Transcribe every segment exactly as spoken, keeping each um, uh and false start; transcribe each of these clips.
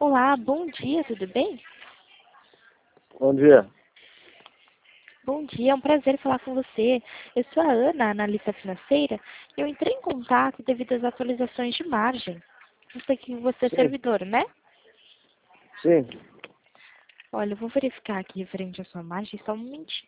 Olá, bom dia, tudo bem? Bom dia. Bom dia, é um prazer falar com você. Eu sou a Ana, analista financeira, e eu entrei em contato devido às atualizações de margem. Eu sei que você é Sim, servidor, né? sim. Olha, eu vou verificar aqui referente à sua margem, só um momentinho.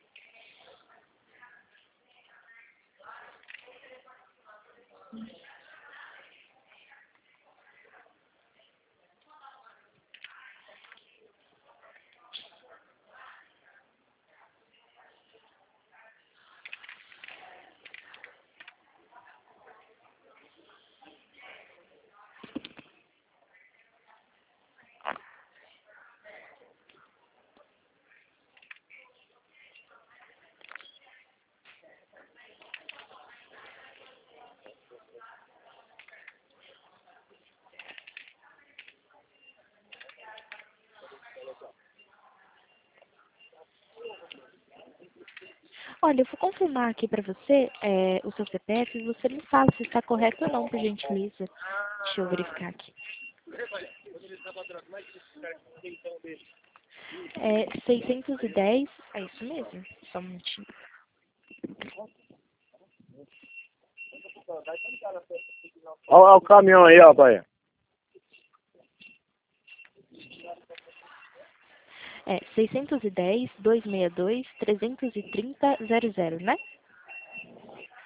Olha, eu vou confirmar aqui para você é, o seu C P F e você me fala se está correto ou não, por gentileza. Deixa eu verificar aqui. É seiscentos e dez, é isso mesmo? Só um minutinho. Olha o caminhão aí, rapaz. É seiscentos e dez, duzentos e sessenta e dois, trezentos e trinta, zero zero, né?